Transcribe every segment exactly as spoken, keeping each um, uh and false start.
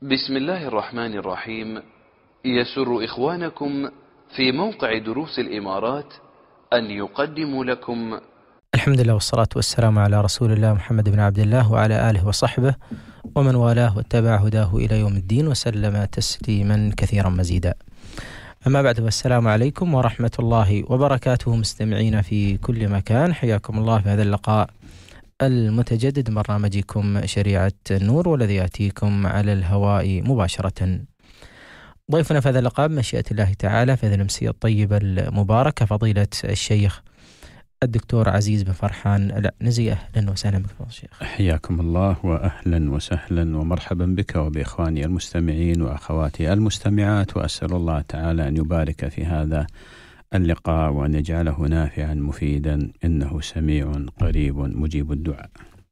بسم الله الرحمن الرحيم. يسر إخوانكم في موقع دروس الإمارات أن يقدموا لكم الحمد لله والصلاة والسلام على رسول الله محمد بن عبد الله وعلى آله وصحبه ومن والاه واتبع هداه إلى يوم الدين وسلم تسليما كثيرا مزيدا. أما بعد، والسلام عليكم ورحمة الله وبركاته. مستمعين في كل مكان، حياكم الله في هذا اللقاء المتجدد من برنامجكم شريعة النور، والذي يأتيكم على الهواء مباشرة. ضيفنا في هذا اللقاء بمشيئة الله تعالى في هذه الأمسية الطيبة المباركة فضيلة الشيخ الدكتور عزيز بن فرحان العنزي. أهلا وسهلا بك فضيلة الشيخ. حياكم الله وأهلا وسهلا ومرحبا بك وبإخواني المستمعين وأخواتي المستمعات، وأسأل الله تعالى أن يبارك في هذا اللقاء وأن يجعله نافعا مفيدا، إنه سميع قريب مجيب الدعاء.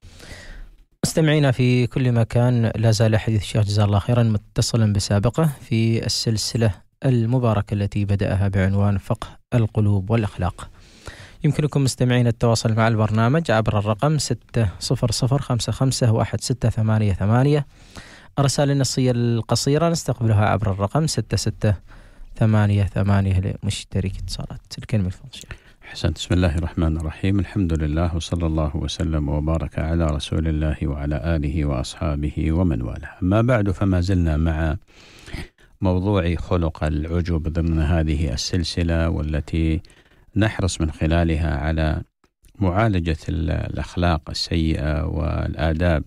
مستمعينا في كل مكان، لا زال حديث الشيخ جزاه الله خيرا متصلا بسابقه في السلسلة المباركة التي بدأها بعنوان فقه القلوب والأخلاق. يمكنكم مستمعين التواصل مع البرنامج عبر الرقم ستة صفر صفر خمسة خمسة واحد ستة ثمانية ثمانية. الرسائل النصية القصيرة نستقبلها عبر الرقم ستة ستة ثمانية ثمانية لمشترك اتصالات. الكلمة الفضل شيخ. حسنت. بسم الله الرحمن الرحيم. الحمد لله وصلى الله وسلم وبارك على رسول الله وعلى آله وأصحابه ومن والاه. أما بعد، فما زلنا مع موضوع خلق العجب ضمن هذه السلسلة، والتي نحرص من خلالها على معالجة الأخلاق السيئة والآداب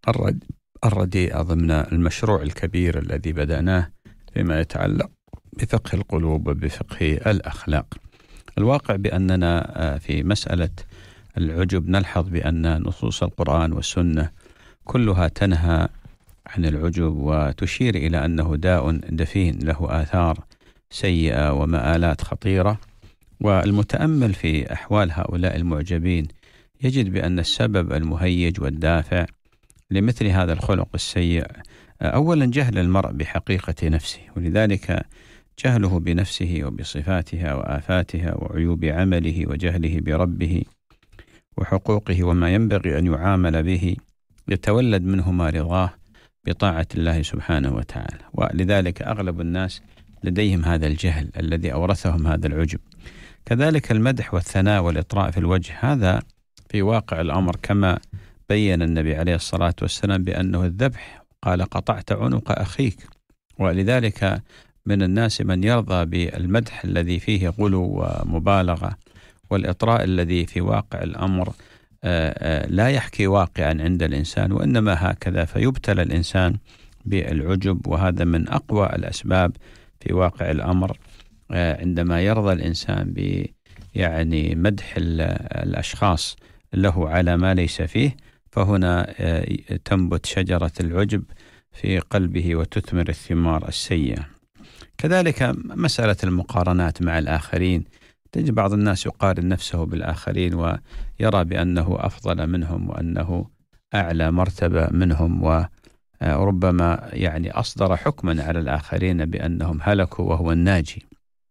الرديئة ضمن المشروع الكبير الذي بدأناه فيما يتعلق بفقه القلوب وبفقه الأخلاق. الواقع بأننا في مسألة العجب نلحظ بأن نصوص القرآن والسنة كلها تنهى عن العجب وتشير إلى أنه داء دفين له آثار سيئة ومآلات خطيرة. والمتأمل في أحوال هؤلاء المعجبين يجد بأن السبب المهيج والدافع لمثل هذا الخلق السيء أولا جهل المرء بحقيقة نفسه، ولذلك جهله بنفسه وبصفاتها وآفاتها وعيوب عمله وجهله بربه وحقوقه وما ينبغي أن يعامل به يتولد منه ما رضاه بطاعة الله سبحانه وتعالى. ولذلك أغلب الناس لديهم هذا الجهل الذي أورثهم هذا العجب. كذلك المدح والثناء والإطراء في الوجه، هذا في واقع الأمر كما بين النبي عليه الصلاة والسلام بأنه الذبح، قال قطعت عنق أخيك. ولذلك من الناس من يرضى بالمدح الذي فيه غلو ومبالغة، والإطراء الذي في واقع الأمر لا يحكي واقعا عند الإنسان، وإنما هكذا فيبتلى الإنسان بالعجب. وهذا من أقوى الأسباب في واقع الأمر، عندما يرضى الإنسان ب يعني مدح الأشخاص له على ما ليس فيه، فهنا تنبت شجرة العجب في قلبه وتثمر الثمار السيئة. كذلك مسألة المقارنات مع الآخرين، تجد بعض الناس يقارن نفسه بالآخرين ويرى بأنه أفضل منهم وأنه أعلى مرتبة منهم، وربما يعني أصدر حكما على الآخرين بأنهم هلكوا وهو الناجي.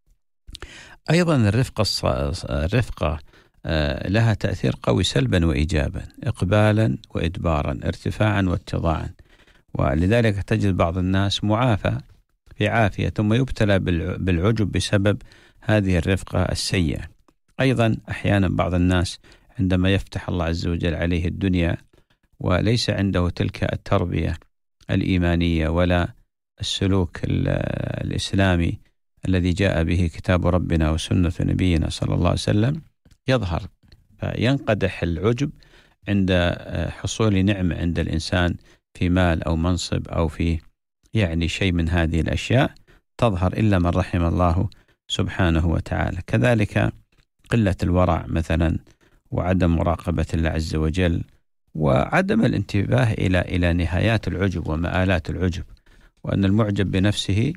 أيضا الرفقة الرفقة لها تأثير قوي سلبا وإيجابا، إقبالا وإدبارا، ارتفاعا واتضاعا. ولذلك تجد بعض الناس معافى في عافية ثم يبتلى بالعجب بسبب هذه الرفقة السيئة. أيضا أحيانا بعض الناس عندما يفتح الله عز وجل عليه الدنيا وليس عنده تلك التربية الإيمانية ولا السلوك الإسلامي الذي جاء به كتاب ربنا وسنة نبينا صلى الله عليه وسلم، يظهر فينقدح العجب عند حصول نعمة عند الإنسان في مال أو منصب أو في يعني شيء من هذه الأشياء، تظهر إلا من رحم الله سبحانه وتعالى. كذلك قلة الورع مثلا، وعدم مراقبة الله عز وجل، وعدم الانتباه إلى إلى نهايات العجب ومآلات العجب، وأن المعجب بنفسه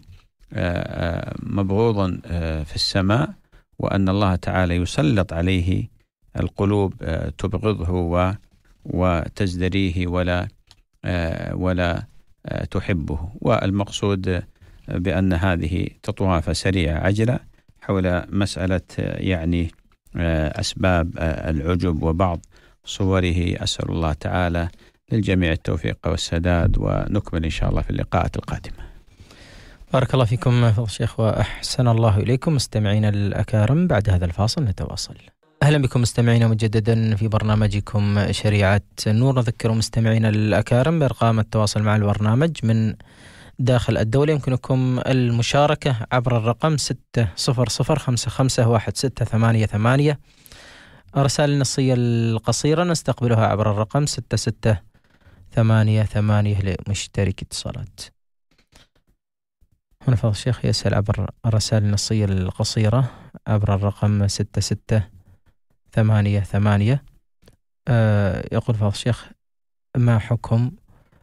مبغوض في السماء، وأن الله تعالى يسلط عليه القلوب تبغضه وتزدريه ولا ولا تحبه. والمقصود بأن هذه تطوافة سريعة عجلة حول مسألة يعني أسباب العجب وبعض صوره. أسأل الله تعالى للجميع التوفيق والسداد، ونكمل إن شاء الله في اللقاءات القادمة. بارك الله فيكم فضل الشيخ وأحسن الله إليكم. مستمعينا الأكارم، بعد هذا الفاصل نتواصل. أهلا بكم مستمعينا مجددا في برنامجكم شريعة النور. نذكر مستمعينا الأكارم بأرقام التواصل مع البرنامج من داخل الدولة. يمكنكم المشاركة عبر الرقم ستة صفر صفر خمسة خمسة واحد ستة ثمانية ثمانية. الرسائل النصية القصيرة نستقبلها عبر الرقم ستة ستة ثمانية ثمانية لمشترك اتصالات. هنا فضل الشيخ يسأل عبر الرسائل النصية القصيرة عبر الرقم ستة ستة ثمانية ثمانية. آه يقول فضل الشيخ: ما حكم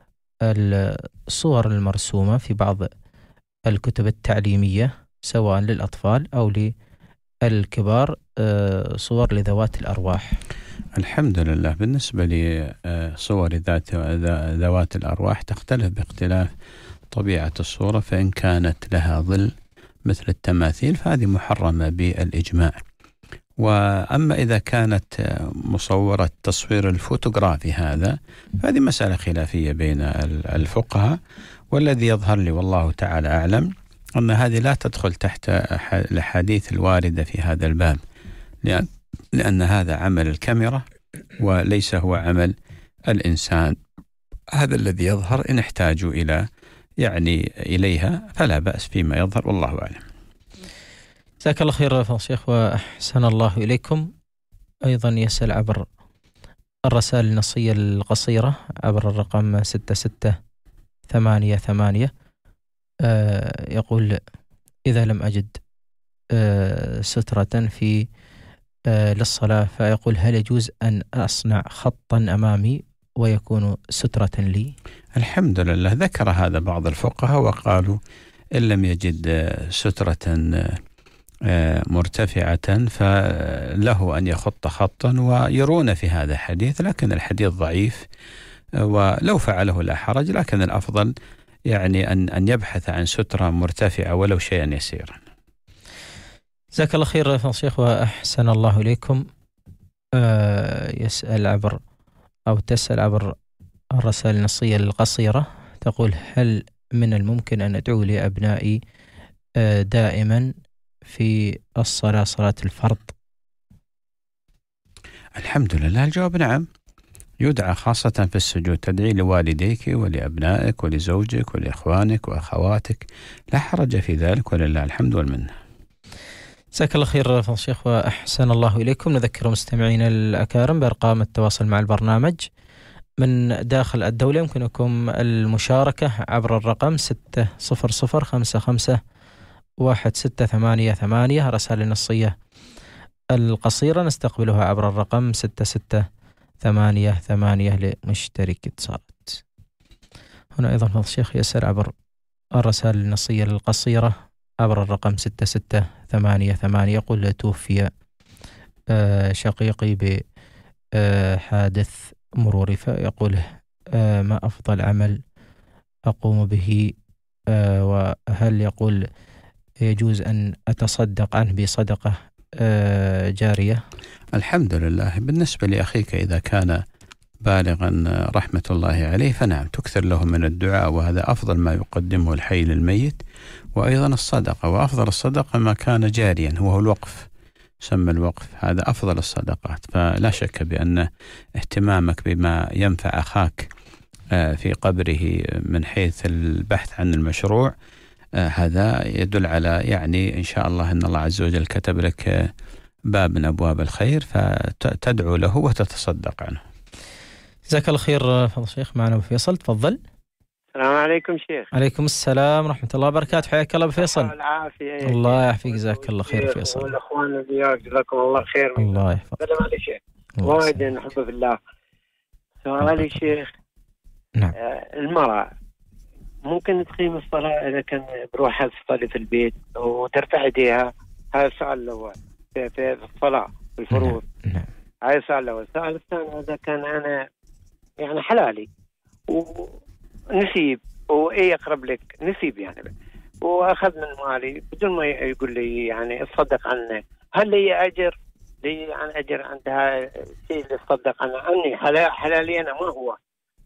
الصور المرسومة في بعض الكتب التعليمية سواء للأطفال أو للكبار، آه صور لذوات الأرواح؟ الحمد لله. بالنسبة لصور ذات ذوات الأرواح تختلف باختلاف طبيعة الصورة، فإن كانت لها ظل مثل التماثيل فهذه محرمة بالإجماع. وأما إذا كانت مصورة تصوير الفوتوغرافي هذا فهذه مسألة خلافية بين الفقهاء، والذي يظهر لي والله تعالى أعلم أن هذه لا تدخل تحت الأحاديث الواردة في هذا الباب، لأن, لأن هذا عمل الكاميرا وليس هو عمل الإنسان. هذا الذي يظهر، إن احتاجوا إلى يعني إليها فلا بأس فيما يظهر، والله أعلم. جزاك الله خير فضل الشيخ وأحسن الله إليكم. أيضا يسأل عبر الرسائل النصية القصيرة عبر الرقم ستة ستة ثمانية ثمانية. آه يقول: إذا لم أجد آه سترة في آه للصلاة، فيقول: هل يجوز أن أصنع خطا أمامي ويكون سترة لي؟ الحمد لله. ذكر هذا بعض الفقهاء وقالوا إن لم يجد سترة مرتفعة فله أن يخط خطا، ويرون في هذا حديث، لكن الحديث ضعيف ولو فعله لا حرج، لكن الأفضل يعني أن أن يبحث عن سترة مرتفعة ولو شيئا يسيرا. جزاك الله خير فضل الشيخ وأحسن الله إليكم. آه يسأل عبر أو تسأل عبر الرسائل النصية القصيرة، تقول: هل من الممكن أن أدعو لأبنائي آه دائما في الصلاة، صلاة الفرض؟ الحمد لله. الجواب نعم، يدعى خاصة في السجود، تدعي لوالديك ولأبنائك ولزوجك ولإخوانك وأخواتك، لا حرج في ذلك، ولله الحمد والمنة. جزاك الله خير فضل الشيخ وأحسن الله إليكم. نذكر مستمعينا الأكارم بأرقام التواصل مع البرنامج من داخل الدولة. يمكنكم المشاركة عبر الرقم ستة صفر صفر خمسة خمسة واحد ستة ثمانية ثمانية. رسائل النصية القصيرة نستقبلها عبر الرقم ستة ستة ثمانية ثمانية لمشترك اتصالات. هنا أيضا فضل الشيخ يسأل عبر الرسائل النصية القصيرة عبر الرقم ستة ستة ثمانية ثمانية. يقول: توفي شقيقي بحادث مروري، فيقول: ما أفضل عمل أقوم به، وهل يقول يجوز أن أتصدق عنه بصدقة جارية؟ الحمد لله. بالنسبة لأخيك إذا كان بالغا رحمة الله عليه فنعم، تكثر له من الدعاء، وهذا أفضل ما يقدمه الحي للميت. وأيضا الصدقة، وأفضل الصدقة ما كان جاريا، هو الوقف، سمى الوقف، هذا أفضل الصدقات. فلا شك بأن اهتمامك بما ينفع أخاك في قبره من حيث البحث عن المشروع، هذا يدل على يعني إن شاء الله أن الله عز وجل كتب لك باب من أبواب الخير، فتدعو له وتتصدق عنه. جزاك الله خير فضل الشيخ. معنا أبو فيصل، تفضل. السلام عليكم شيخ. عليكم السلام ورحمة الله وبركاته. حياك الله أبو فيصل. العافية. الله يحفيك، جزاك الله خير فيصل. والأخوان وياك جزاكم الله خير. الله يحفظك. سلام عليك شيخ. وايد نحبه في الله. سؤالي شيخ. نعم. آه المرأة ممكن تقيم الصلاة إذا كان بروحها تصلي في البيت وترفع يديها؟ هذا السؤال الأول في, في الصلاة في الفروض. نعم. هذا السؤال الأول. السؤال الثاني: إذا كان أنا يعني حلالي ونسيب وإيه يقرب لك نسيب يعني، وأخذ من مالي بدون ما يقول لي يعني اتصدق عنه، هل لي أجر؟ لي عن أجر عندها شيء اللي اتصدق عنه عني حلالي أنا ما هو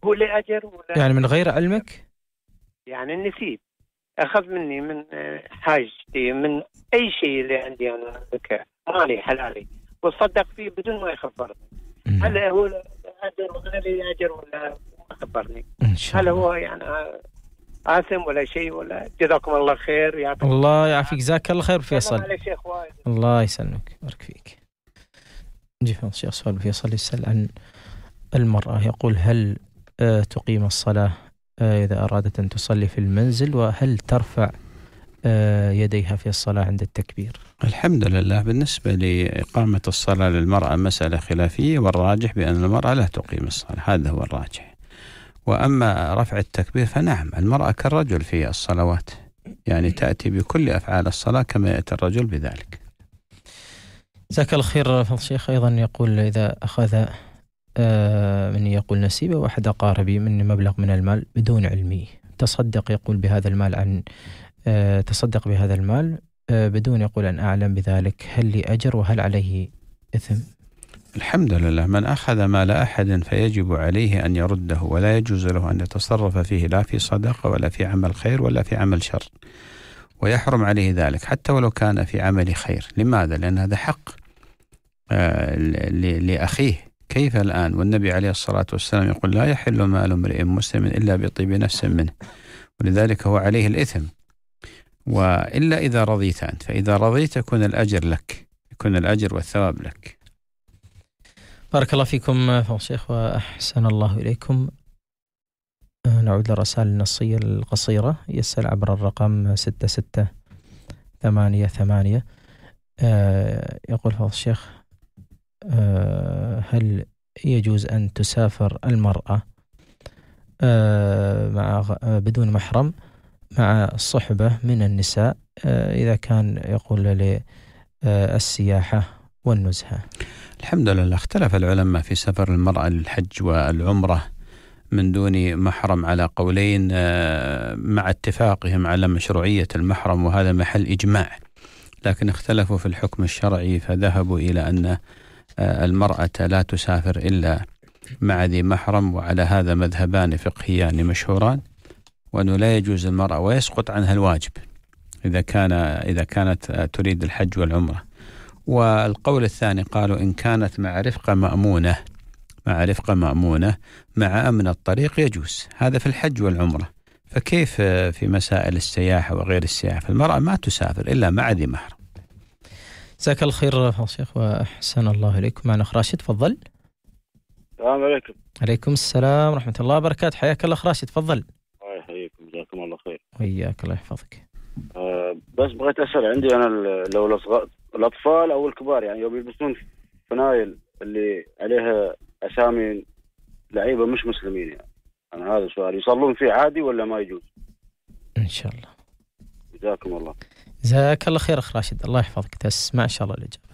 هو لي أجر ولا يعني من غير علمك؟ يعني النسيب أخذ مني من حاجتي من أي شيء اللي عندي أنا ذكاء مالي حلالي وصدق فيه بدون ما يخبرني. هل هو أجر ولا لي أجر ولا ما خبرني؟ هل هو يعني آثم ولا شيء ولا؟ جزاكم الله خير. يعطيك الله يعافيك. جزاك الله خير فيصل. الله يسلمك بارك فيك. نجي في الشيخ سؤال فيصل يسأل عن المرأة، يقول هل آه تقيم الصلاة آه إذا أرادت أن تصلي في المنزل، وهل ترفع آه يديها في الصلاة عند التكبير؟ الحمد لله، بالنسبة لإقامة الصلاة للمرأة مسألة خلافية، والراجح بأن المرأة لا تقيم الصلاة، هذا هو الراجح. وأما رفع التكبير فنعم، المرأة كالرجل في الصلوات، يعني تأتي بكل أفعال الصلاة كما يأتي الرجل بذلك. جزاك الله خير. فضل الشيخ أيضا يقول إذا أخذ آه من يقول نسيبه واحد أقاربي من مبلغ من المال بدون علمي، تصدق يقول بهذا المال عن آه تصدق بهذا المال آه بدون يقول أن أعلم بذلك، هل لي أجر وهل عليه إثم؟ الحمد لله، من أخذ مال أحد فيجب عليه أن يرده، ولا يجوز له أن يتصرف فيه لا في صدقة ولا في عمل خير ولا في عمل شر، ويحرم عليه ذلك حتى ولو كان في عمل خير. لماذا؟ لأن هذا حق آه لأخيه. كيف الآن والنبي عليه الصلاة والسلام يقول لا يحل مال امرئ مسلم إلا بطيب نفس منه، ولذلك هو عليه الإثم. وإلا إذا رضيت أنت، فإذا رضيت يكون الأجر لك، يكون الأجر والثواب لك. بارك الله فيكم فضل الشيخ وأحسن الله إليكم. نعود للرسائل النصية القصيرة، يسأل عبر الرقم ستة ستة ثمانية ثمانية. يقول فضل الشيخ هل يجوز أن تسافر المرأة مع بدون محرم مع صحبة من النساء إذا كان يقول للسياحة والنزهة؟ الحمد لله، اختلف العلماء في سفر المرأة للحج والعمرة من دون محرم على قولين، مع اتفاقهم على مشروعية المحرم، وهذا محل إجماع، لكن اختلفوا في الحكم الشرعي، فذهبوا إلى أن المرأة لا تسافر إلا مع ذي محرم، وعلى هذا مذهبان فقهيان مشهوران، وأنه لا يجوز المرأة ويسقط عنها الواجب إذا كان إذا كانت تريد الحج والعمرة. والقول الثاني قالوا إن كانت مع رفقة مأمونة مع رفقة مأمونة مع أمن الطريق يجوز، هذا في الحج والعمرة. فكيف في مسائل السياحة وغير السياحة؟ فالمرأة ما تسافر إلا مع ذي محرم. جزاك الله خير فضل الشيخ وأحسن الله إليكم. معنا أخ راشد، تفضل. السلام عليكم. عليكم السلام ورحمة الله وبركاته. حياك الله أخ راشد، تفضل. الله يحييكم، جزاكم الله خير. وإياك، الله يحفظك. أه بس بغيت أسأل، عندي أنا لو الأصغر الأطفال أو الكبار يعني يوم يلبسون فنايل اللي عليها أسامي لعيبة مش مسلمين، يعني أنا هذا السؤال، يصلون فيه عادي ولا ما يجوز؟ إن شاء الله. جزاكم الله. جزاك الله خير أخ راشد، الله يحفظك. تسمع إن شاء الله الإجابة.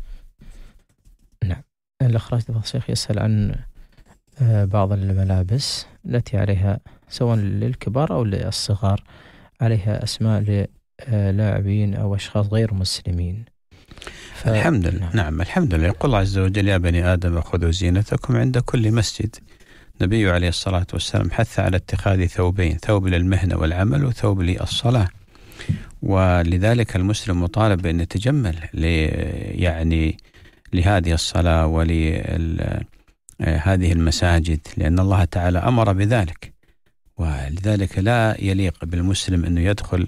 نعم. الأخ راشد الشيخ يسأل عن بعض الملابس التي عليها سواء للكبار أو للصغار عليها أسماء للاعبين أو أشخاص غير مسلمين. ف... الحمد لله. نعم. نعم الحمد لله. يقول الله عز وجل يا بني آدم خذوا زينتكم عند كل مسجد. النبي عليه الصلاة والسلام حث على اتخاذ ثوبين، ثوب للمهنة والعمل وثوب للصلاة، ولذلك المسلم مطالب بأن يتجمل ل... يعني لهذه الصلاة ولهذه المساجد، لأن الله تعالى أمر بذلك، ولذلك لا يليق بالمسلم أنه يدخل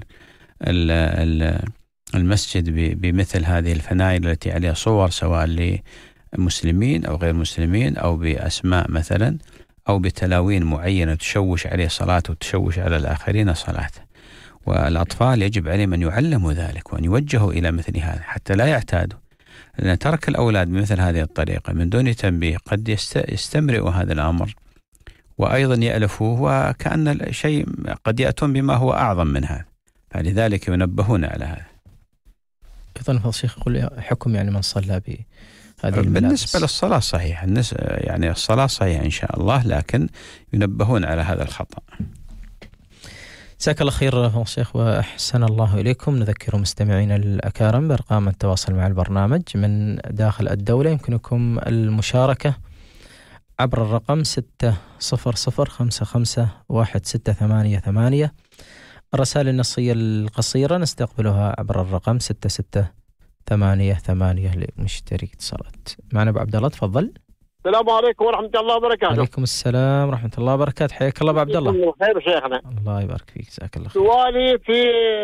المسجد بمثل هذه الفنائل التي عليها صور سواء لمسلمين أو غير مسلمين، أو بأسماء مثلا، أو بتلاوين معينة تشوش عليه صلاته وتشوش على الآخرين صلاته. والأطفال يجب عليهم أن يعلموا ذلك وأن يوجهوا إلى مثل هذا حتى لا يعتادوا، لأن ترك الأولاد بمثل هذه الطريقة من دون تنبيه قد يستمرئوا هذا الأمر، وأيضا يألفوه، وكأن الشيء قد يأتون بما هو أعظم من هذا، فلذلك ينبهون على هذا. أيضا فضل الشيخ يقول حكم يعني من صلى بهذه الملابس. بالنسبة للصلاة صحيح، يعني الصلاة صحيح إن شاء الله، لكن ينبهون على هذا الخطأ. جزاك الله خير فضل الشيخ وأحسن الله إليكم. نذكر مستمعينا الأكارم بأرقام التواصل مع البرنامج من داخل الدولة، يمكنكم المشاركة عبر الرقم ستة صفر صفر خمسة خمسة واحد ستة ثمانية ثمانية. الرسائل النصية القصيرة نستقبلها عبر الرقم ستة ستة ثمانية ثمانية لمشترك اتصالات. معنا أبو عبد الله، تفضل. السلام عليكم ورحمة الله وبركاته. عليكم السلام ورحمة الله وبركاته، حياك الله أبو عبد الله. خير شيخنا. الله يبارك فيك، جزاك الله خير. سؤالي في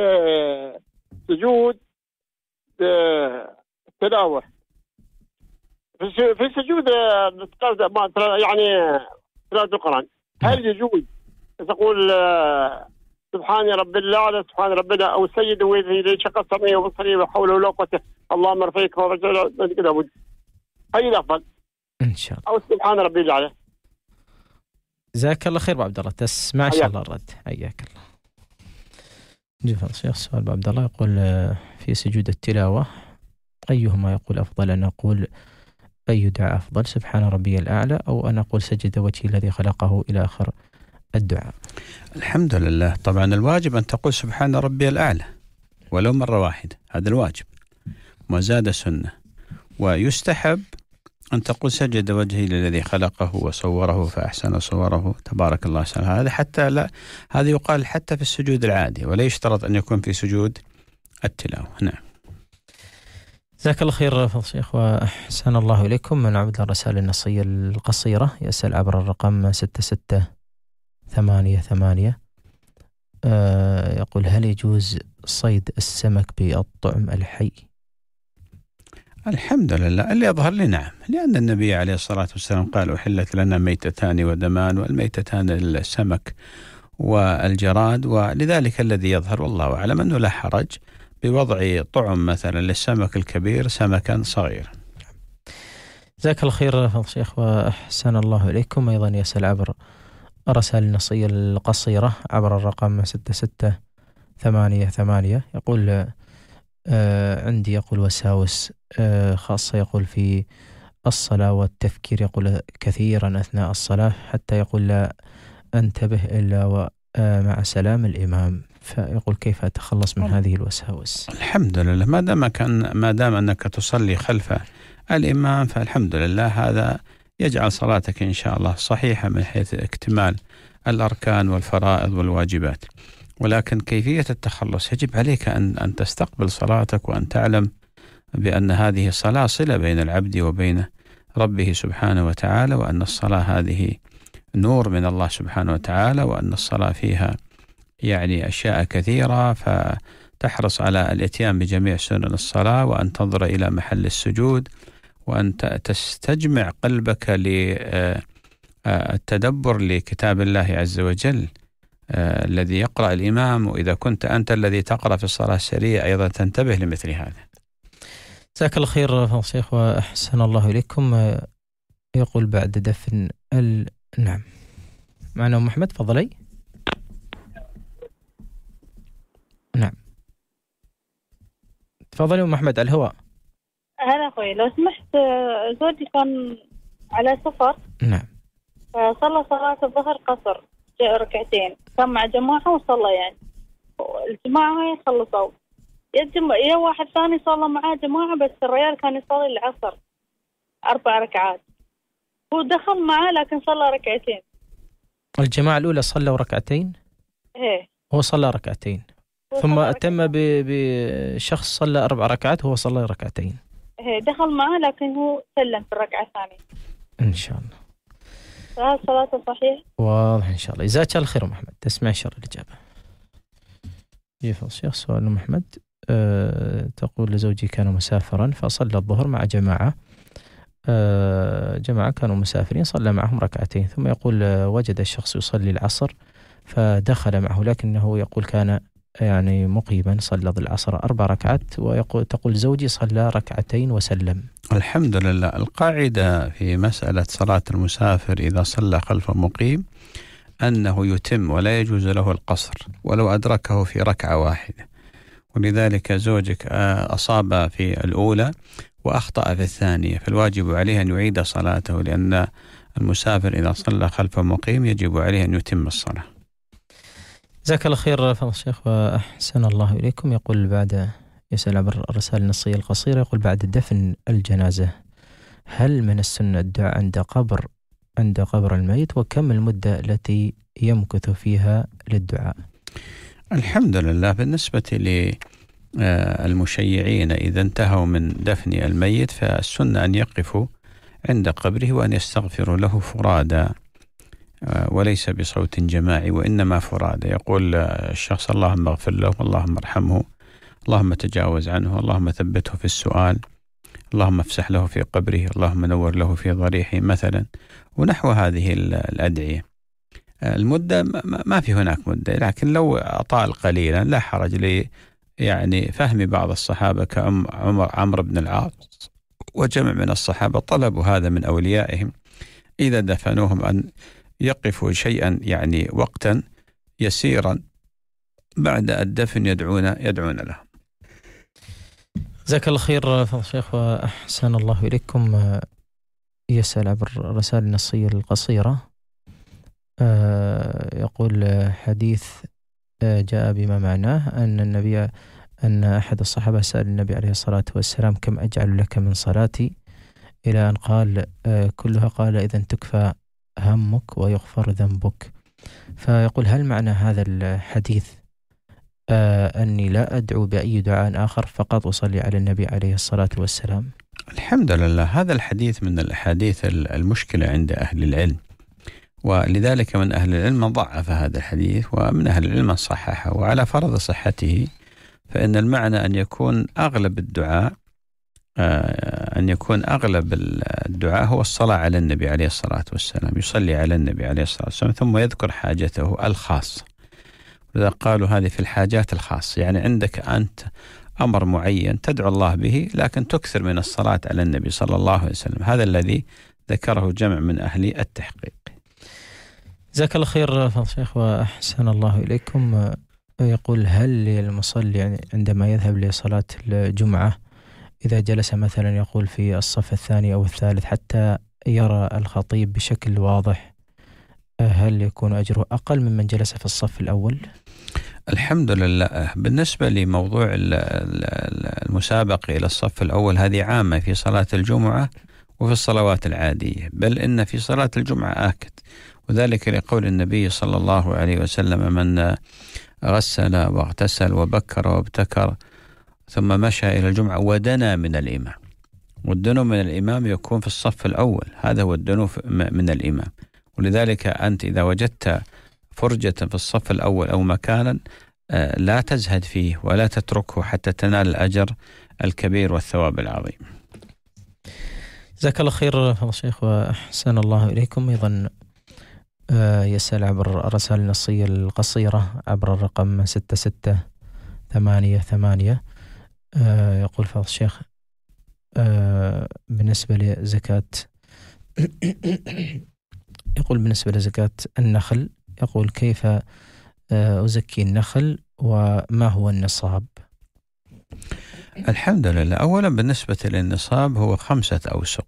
سجود التلاوة، في سجود يعني تلاوة القرآن، هل يجوز تقول سبحان رب الأعلى سبحان ربنا أو السيد وذي شق السميع وبصري وحوله ولا قوة اللهم رفيك ورجل كذا ود هي الأفضل إن شاء الله، أو سبحان ربي الأعلى. جزاك الله خير أبو عبد الله، تسمع إن شاء الله الرد. حياك الله. جزاك الله خير. سؤال أبو عبد الله يقول في سجود التلاوة أيهما يقول أفضل، أن أقول أي دعاء أفضل سبحان ربي الأعلى أو أن أقول سجد وجهي الذي خلقه إلى آخر الدعاء؟ الحمد لله. طبعا الواجب أن تقول سبحان ربي الأعلى ولو مرة واحدة، هذا الواجب ما زاد سنة. ويستحب أن تقول سجد وجهي للذي خلقه وصوره فأحسن صوره تبارك الله أحسن. هذا حتى لا هذا يقال حتى في السجود العادي، ولا يشترط أن يكون في سجود التلاوة. نعم. جزاك الله خير فضل الشيخ وأحسن الله إليكم. من عبد الرسائل النصية القصيرة يسأل عبر الرقم ستة ستة ثمانية ثمانية أه يقول هل يجوز صيد السمك بالطعم الحي؟ الحمد لله، اللي يظهر لي نعم، لأن النبي عليه الصلاة والسلام قال أحلت لنا ميتتان ودمان، والميتتان السمك والجراد، ولذلك الذي يظهر والله أعلم أنه لا حرج بوضع طعم مثلا للسمك الكبير سمكا صغيرا. جزاك الله خير فضل الشيخ وأحسن الله إليكم. أيضا يسأل عبر الرسائل النصية القصيرة عبر الرقم ستة ستة ثمانية ثمانية يقول آه عندي يقول وساوس آه خاصة يقول في الصلاة والتفكير، يقول كثيرا أثناء الصلاة حتى يقول لا أنتبه إلا ومع سلام الإمام، فيقول كيف أتخلص من هذه الوساوس؟ الحمد لله، ما دام كان ما دام أنك تصلي خلف الإمام فالحمد لله، هذا يجعل صلاتك إن شاء الله صحيحة من حيث اكتمال الأركان والفرائض والواجبات. ولكن كيفية التخلص يجب عليك أن أن تستقبل صلاتك وأن تعلم بأن هذه الصلاة صلة بين العبد وبين ربه سبحانه وتعالى، وأن الصلاة هذه نور من الله سبحانه وتعالى، وأن الصلاة فيها يعني أشياء كثيرة، فتحرص على الاتيان بجميع سنن الصلاة، وأن تنظر إلى محل السجود، وأن تستجمع قلبك للتدبر لكتاب الله عز وجل الذي يقرأ الإمام، وإذا كنت أنت الذي تقرأ في الصلاة السرية أيضا تنتبه لمثل هذا. جزاك الله خير فضل الشيخ وأحسن الله إليكم. يقول بعد دفن ال... نعم معنا أم محمد، تفضلي. نعم تفضلي أم محمد على الهواء. هلا أخوي، لو سمحت زوجي كان على سفر. نعم. فصلى صلاة الظهر قصر ركعتين، كان مع جماعة وصلى يعني الجماعة يخلصوا، يا يا واحد ثاني صلى معاه جماعة بس الرجال كان يصلي العصر أربع ركعات، هو دخل معاه لكن صلى ركعتين. الجماعة الأولى صلوا ركعتين؟ إيه هو صلى ركعتين ثم أتم بشخص صلى أربع ركعات وهو صلى ركعتين. إيه دخل معاه لكن هو سلم في الركعة الثانية. إن شاء الله. فهل صلاته صحيح؟ واضح إن شاء الله. جزاك الله خير محمد، تسمع إن شاء الله الإجابة. يفضل الشيخ. سؤال محمد أه تقول لزوجي كان مسافرا فصلى الظهر مع جماعة أه جماعة كانوا مسافرين، صلى معهم ركعتين، ثم يقول أه وجد الشخص يصلي العصر فدخل معه، لكنه يقول كان يعني مقيما، صلى العصر أربع ركعات، ويقول تقول زوجي صلى ركعتين وسلم. الحمد لله. القاعدة في مسألة صلاة المسافر إذا صلى خلف مقيم أنه يتم ولا يجوز له القصر ولو أدركه في ركعة واحدة، ولذلك زوجك أصاب في الأولى وأخطأ في الثانية، فالواجب عليه أن يعيد صلاته، لأن المسافر إذا صلى خلف مقيم يجب عليه أن يتم الصلاة. جزاك الله خير فضل الشيخ وأحسن الله إليكم. يقول بعد يسأل عبر الرسائل النصية القصيرة، يقول بعد دفن الجنازة هل من السنة الدعاء عند قبر عند قبر الميت، وكم المدة التي يمكث فيها للدعاء؟ الحمد لله، بالنسبة للمشيعين إذا انتهوا من دفن الميت فالسنة أن يقفوا عند قبره وأن يستغفروا له فرادى وليس بصوت جماعي، وإنما فرادى. يقول الشخص: اللهم اغفر له، اللهم ارحمه، اللهم تجاوز عنه، اللهم ثبته في السؤال، اللهم افسح له في قبره، اللهم نور له في ضريحه مثلا، ونحو هذه الأدعية. المدة ما في هناك مدة، لكن لو أطال قليلا لا حرج لي، يعني فهم بعض الصحابة كعمر عمرو بن العاص وجمع من الصحابة طلبوا هذا من أوليائهم إذا دفنوهم أن يقفوا شيئا يعني وقتا يسيرا بعد الدفن يدعون يدعون لهم. جزاك الله خير فضل الشيخ وأحسن الله إليكم. يسأل عبر الرسائل النصية القصيرة، يقول: حديث جاء بما معناه أن النبي أن أحد الصحابة سأل النبي عليه الصلاة والسلام: كم أجعل لك من صلاتي؟ إلى أن قال كلها. قال: إذن تكفى همك ويغفر ذنبك. فيقول: هل معنى هذا الحديث آه أني لا أدعو بأي دعاء آخر، فقط أصلي على النبي عليه الصلاة والسلام؟ الحمد لله، هذا الحديث من الأحاديث المشكلة عند أهل العلم، ولذلك من أهل العلم من ضعف هذا الحديث، ومن أهل العلم من صححه. وعلى فرض صحته فإن المعنى أن يكون أغلب الدعاء آه أن يكون أغلب الدعاء هو الصلاة على النبي عليه الصلاة والسلام، يصلي على النبي عليه الصلاة والسلام ثم يذكر حاجته الخاصة. إذا قالوا هذه في الحاجات الخاصة، يعني عندك أنت أمر معين تدعو الله به، لكن تكثر من الصلاة على النبي صلى الله عليه وسلم. هذا الذي ذكره جمع من أهل التحقيق. جزاك الله خير فضل الشيخ وأحسن الله إليكم. يقول: هل للمصلي عندما يذهب لصلاة الجمعة إذا جلس مثلا يقول في الصف الثاني أو الثالث حتى يرى الخطيب بشكل واضح، هل يكون أجره أقل ممن جلس في الصف الأول؟ الحمد لله. بالنسبة لموضوع المسابقة إلى الصف الأول هذه عامة في صلاة الجمعة وفي الصلوات العادية، بل إن في صلاة الجمعة آكد، وذلك لقول النبي صلى الله عليه وسلم: من غسل واغتسل وبكر وابتكر ثم مشى إلى الجمعة ودنا من الإمام. والدنو من الإمام يكون في الصف الأول، هذا هو الدنو من الإمام. ولذلك أنت إذا وجدت فرجة في الصف الأول أو مكانا لا تزهد فيه ولا تتركه حتى تنال الأجر الكبير والثواب العظيم. جزاك الله خير فضل الشيخ وأحسن الله إليكم. أيضا يسأل عبر الرسائل النصية القصيرة عبر الرقم ستة ستة ثمانية ثمانية، يقول فضل الشيخ: بالنسبة لزكاة يقول بالنسبة لزكاة النخل، يقول: كيف أزكي النخل وما هو النصاب؟ الحمد لله. أولا بالنسبة للنصاب هو خمسة أوسق،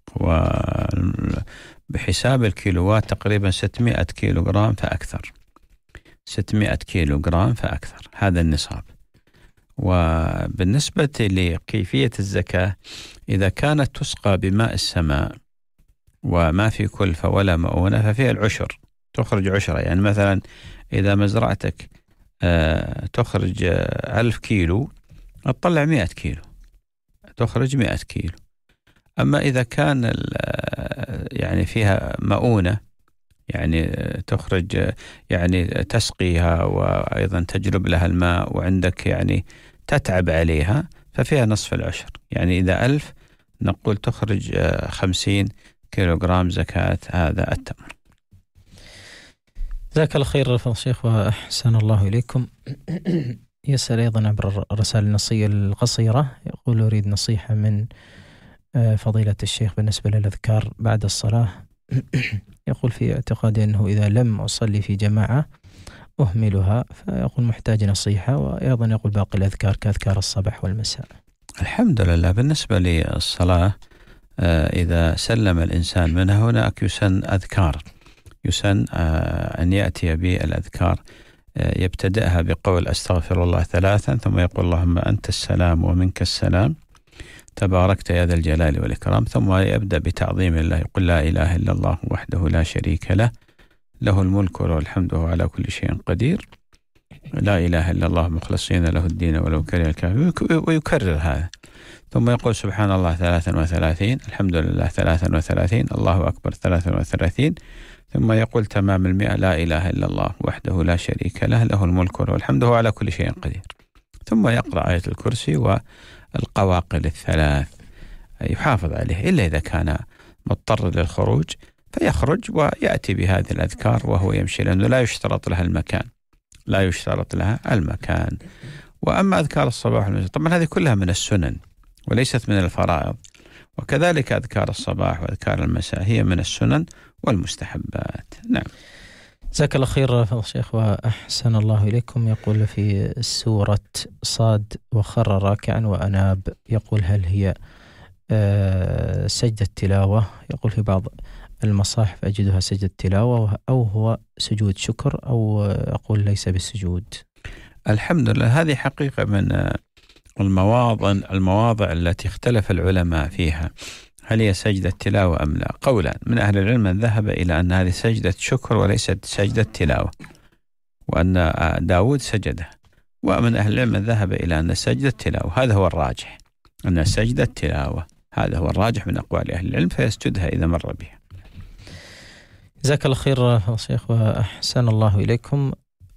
وبحساب الكيلوات تقريبا ستمائة كيلو جرام فأكثر، ستمائة كيلو جرام فأكثر، هذا النصاب. وبالنسبة لكيفية الزكاة، إذا كانت تسقى بماء السماء وما في كلفة ولا مؤونة ففيها العشر، تخرج عشرة. يعني مثلا إذا مزرعتك آه تخرج آه ألف كيلو، تطلع مئة كيلو، تخرج مئة كيلو. أما إذا كان يعني فيها مؤونة، يعني تخرج يعني تسقيها وأيضا تجلب لها الماء وعندك يعني تتعب عليها، ففيها نصف العشر. يعني إذا ألف نقول تخرج آه خمسين كيلو جرام زكاة هذا التمر. جزاك الله خير فضل الشيخ وأحسن الله إليكم. يسأل أيضا عبر الرسائل النصية القصيرة، يقول: أريد نصيحة من فضيلة الشيخ بالنسبة للأذكار بعد الصلاة. يقول: في اعتقادي أنه إذا لم أصلي في جماعة أهملها، فيقول محتاج نصيحة. وأيضا يقول باقي الأذكار كأذكار الصباح والمساء. الحمد لله. بالنسبة للصلاة إذا سلم الإنسان منها هناك يسن أذكار، يسن أن يأتي بالأذكار، يبتدأها بقول أستغفر الله ثلاثا، ثم يقول اللهم أنت السلام ومنك السلام، تباركت يا ذا الجلال والإكرام، ثم يبدأ بتعظيم الله، يقول لا إله إلا الله وحده لا شريك له، له الملك وله الحمد وهو على كل شيء قدير، لا إله إلا الله مخلصين له الدين ولو كره الكافرون، ويكرر هذا. ثم يقول سبحان الله ثلاثا وثلاثين، الحمد لله ثلاثا وثلاثين، الله أكبر ثلاثا وثلاثين، ثم يقول تمام المئة لا إله إلا الله وحده لا شريك له، له الملك وله الحمد وهو على كل شيء قدير. ثم يقرأ آية الكرسي والقواقل الثلاث، يحافظ عليه، إلا إذا كان مضطر للخروج فيخرج ويأتي بهذه الأذكار وهو يمشي، لأنه لا يشترط لها المكان، لا يشترط لها المكان. وأما أذكار الصباح والمساء طبعا هذه كلها من السنن وليست من الفرائض، وكذلك أذكار الصباح وأذكار المساء هي من السنن والمستحبات. نعم. جزاك الله خير فضل الشيخ وأحسن الله إليكم. يقول في سورة صاد وخر راكعا وأناب، يقول هل هي آه سجدة تلاوة؟ يقول في بعض المصاحف أجدها سجدة تلاوة، أو هو سجود شكر، أو أقول ليس بالسجود. الحمد لله، هذه حقيقة من المواضع المواضع التي اختلف العلماء فيها، هل هي سجدة تلاوة أم لا؟ قولان، من أهل العلم من ذهب إلى أن هذه سجدة شكر وليست سجدة تلاوة، وأن داود سجده، ومن أهل العلم من ذهب إلى أن سجدة تلاوة، هذا هو الراجح، أن سجدة تلاوة، هذا هو الراجح من أقوال أهل العلم، فيسجدها إذا مر بها. جزاك الله خير شيخ وأحسن الله إليكم.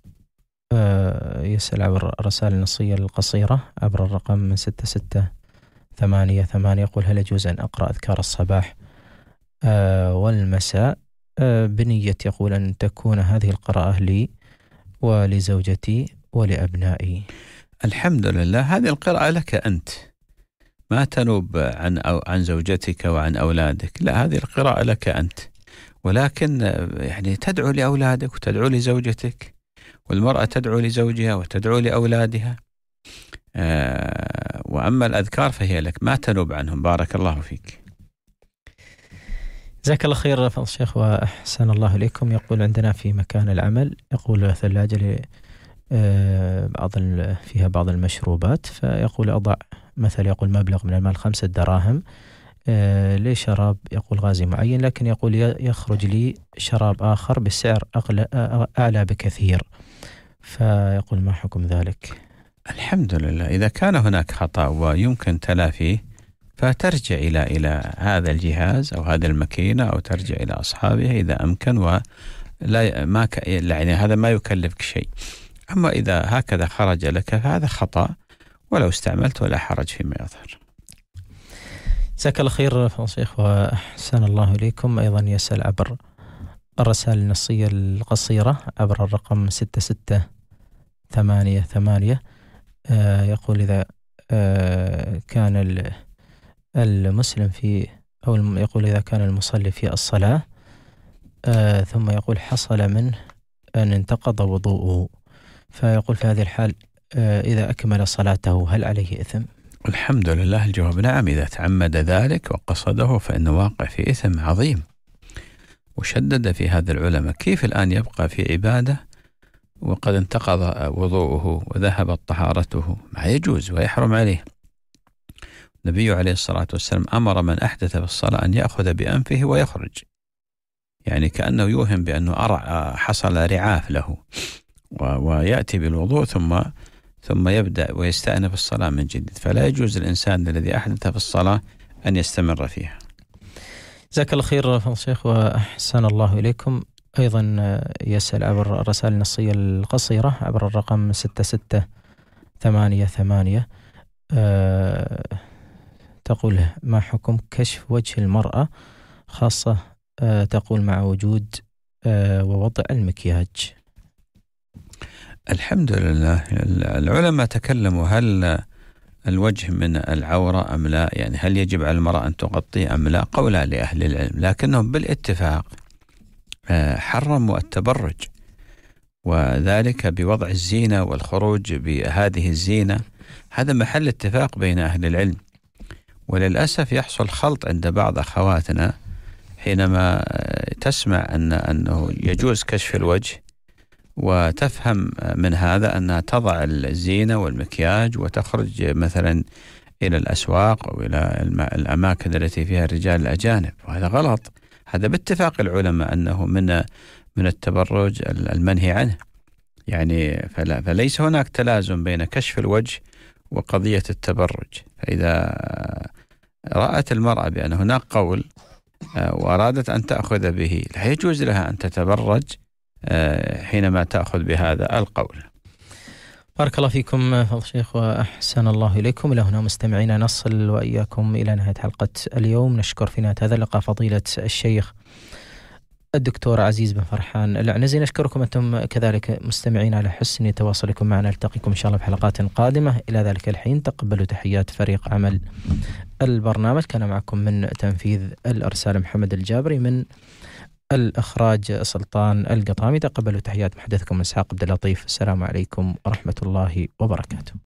أه يسأل عبر الرسائل النصية القصيرة عبر الرقم من ستة ستة ثمانية ثمانية، يقول هل يجوز أن أقرأ أذكار الصباح أه والمساء أه بنية، يقول أن تكون هذه القراءة لي ولزوجتي ولأبنائي؟ الحمد لله، هذه القراءة لك أنت، ما تنوب عن أو عن زوجتك وعن أولادك، لا، هذه القراءة لك أنت، ولكن يعني تدعو لأولادك وتدعو لزوجتك، والمرأة تدعو لزوجها وتدعو لأولادها. آه وأما الأذكار فهي لك، ما تنوب عنهم. بارك الله فيك. جزاك الله خير فضل الشيخ وأحسن الله إليكم. يقول عندنا في مكان العمل، يقول ثلاجة آه بعض فيها بعض المشروبات، فيقول أضع مثل يقول مبلغ من المال خمسة دراهم آه لشراب يقول غازي معين، لكن يقول يخرج لي شراب آخر بسعر أغلى أعلى بكثير، فيقول ما حكم ذلك؟ الحمد لله، إذا كان هناك خطأ ويمكن تلافيه فترجع إلى إلى هذا الجهاز أو هذه الماكينة، أو ترجع إلى أصحابها إذا أمكن، ولا ما ك... يعني هذا ما يكلفك شيء. أما إذا هكذا خرج لك فهذا خطأ، ولو استعملت ولا حرج فيما يظهر. جزاك الله خير فضل الشيخ وأحسن الله إليكم. أيضا يسأل عبر الرسائل النصية القصيرة عبر الرقم ستة ستة ثمانية ثمانية، آه يقول إذا آه كان المسلم في أو يقول إذا كان المصلي في الصلاة آه ثم يقول حصل منه أن انتقض وضوءه، فيقول في هذه الحال آه إذا أكمل صلاته هل عليه إثم؟ الحمد لله، الجواب نعم، إذا تعمد ذلك وقصده فإنه واقع في إثم عظيم. وشدد في هذا العلماء، كيف الآن يبقى في عبادة وقد انتقض وضوءه وذهبت طهارته؟ ما يجوز ويحرم عليه. النبي عليه الصلاة والسلام أمر من أحدث في الصلاة أن يأخذ بأنفه ويخرج، يعني كأنه يوهم بأنه أرع حصل رعاف له، ويأتي بالوضوء ثم ثم يبدأ ويستأنف الصلاة من جديد، فلا يجوز الإنسان الذي أحدث في الصلاة أن يستمر فيها. جزاك الله خير فضل الشيخ وأحسن الله إليكم. أيضا يسأل عبر الرسائل النصية القصيرة عبر الرقم ستة ستة ثمانية ثمانية، أه تقول ما حكم كشف وجه المرأة خاصة أه تقول مع وجود أه ووضع المكياج؟ الحمد لله، العلماء تكلموا هل الوجه من العورة أم لا، يعني هل يجب على المرأة أن تغطيه أم لا؟ قولا لأهل العلم، لكنهم بالاتفاق حرموا التبرج، وذلك بوضع الزينة والخروج بهذه الزينة، هذا محل اتفاق بين أهل العلم. وللأسف يحصل خلط عند بعض أخواتنا حينما تسمع أن أنه يجوز كشف الوجه، وتفهم من هذا أنها تضع الزينة والمكياج وتخرج مثلا إلى الأسواق أو إلى الأماكن التي فيها الرجال الأجانب، وهذا غلط. هذا باتفاق العلماء أنه من من التبرج المنهي عنه، يعني فلا فليس هناك تلازم بين كشف الوجه وقضية التبرج. فإذا رأت المرأة بأن هناك قول وأرادت أن تأخذ به، لا يجوز لها أن تتبرج حينما تأخذ بهذا القول. بارك الله فيكم فضل الشيخ وأحسن الله إليكم. إلى هنا مستمعينا نصل وإياكم إلى نهاية حلقة اليوم. نشكر في نهاية هذا اللقاء فضيلة الشيخ الدكتور عزيز بن فرحان العنزي. نشكركم أنتم كذلك مستمعين على حسن تواصلكم معنا. نلتقيكم إن شاء الله في حلقات قادمة. إلى ذلك الحين تقبلوا تحيات فريق عمل البرنامج. كان معكم من تنفيذ الإرسال محمد الجابري، من الإخراج سلطان القطامي. تقبلوا تحيات محدثكم إسحاق عبد اللطيف. السلام عليكم ورحمة الله وبركاته.